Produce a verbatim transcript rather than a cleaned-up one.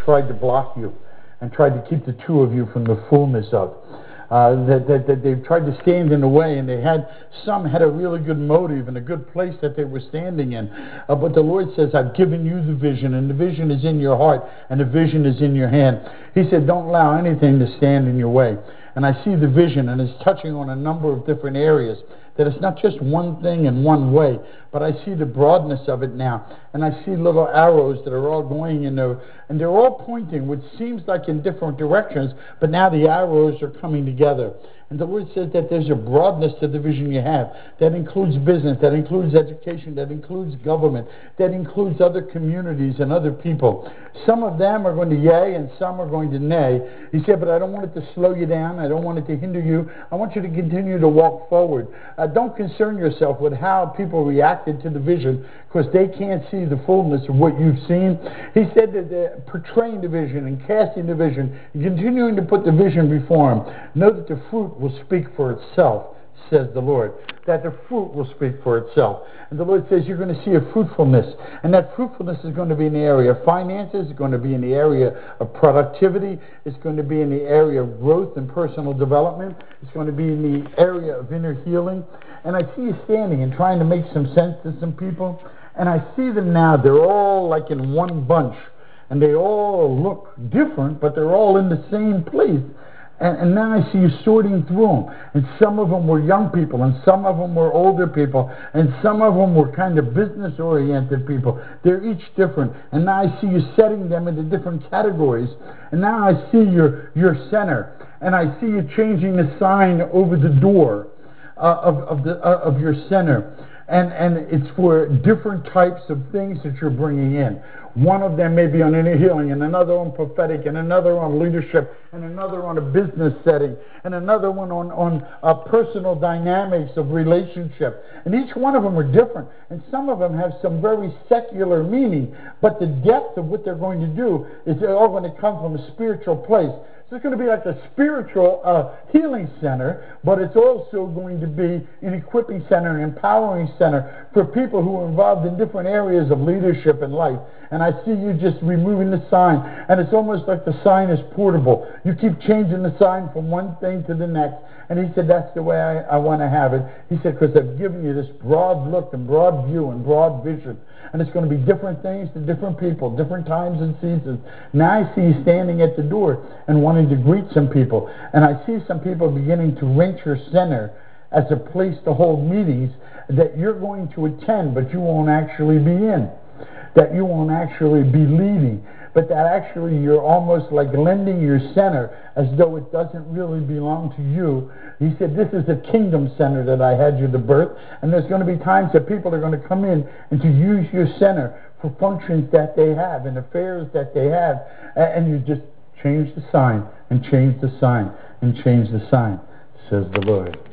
tried to block you and tried to keep the two of you from the fullness of. Uh, that, that, that they've tried to stand in the way, and they had, some had a really good motive and a good place that they were standing in. Uh, but the Lord says, I've given you the vision, and the vision is in your heart, and the vision is in your hand. He said, don't allow anything to stand in your way. And I see the vision, and it's touching on a number of different areas, that it's not just one thing in one way, but I see the broadness of it now. And I see little arrows that are all going in there, and they're all pointing, which seems like in different directions, but now the arrows are coming together. And the Lord says that there's a broadness to the vision you have. That includes business, that includes education, that includes government, that includes other communities and other people. Some of them are going to yay and some are going to nay. He said, but I don't want it to slow you down. I don't want it to hinder you. I want you to continue to walk forward. Uh, don't concern yourself with how people reacted to the vision, because they can't see the fullness of what you've seen. He said that they're portraying the vision and casting the vision and continuing to put the vision before him. Know that the fruit will speak for itself, says the Lord. That the fruit will speak for itself. And the Lord says you're going to see a fruitfulness. And that fruitfulness is going to be in the area of finances. It's going to be in the area of productivity. It's going to be in the area of growth and personal development. It's going to be in the area of inner healing. And I see you standing and trying to make some sense to some people. And I see them now. They're all like in one bunch. And they all look different, but they're all in the same place. And, and now I see you sorting through them. And some of them were young people, and some of them were older people, and some of them were kind of business-oriented people. They're each different. And now I see you setting them into different categories. And now I see your, your center. And I see you changing the sign over the door uh, of, of, the, uh, of your center. And, and it's for different types of things that you're bringing in. One of them may be on inner healing, and another on prophetic, and another on leadership, and another on a business setting, and another one on, on uh, personal dynamics of relationship. And each one of them are different. And some of them have some very secular meaning, but the depth of what they're going to do is they're all going to come from a spiritual place. So it's going to be like a spiritual uh, healing center, but it's also going to be an equipping center, an empowering center for people who are involved in different areas of leadership and life. And I see you just removing the sign, and it's almost like the sign is portable. You keep changing the sign from one thing to the next. And he said, that's the way I, I want to have it. He said, because I've given you this broad look and broad view and broad vision. And it's going to be different things to different people, different times and seasons. Now I see you standing at the door and wanting to greet some people. And I see some people beginning to rent your center as a place to hold meetings that you're going to attend, but you won't actually be in. That you won't actually be leading. But that actually you're almost like lending your center as though it doesn't really belong to you. He said, this is a kingdom center that I had you to birth, and there's going to be times that people are going to come in and to use your center for functions that they have and affairs that they have, and you just change the sign and change the sign and change the sign, says the Lord.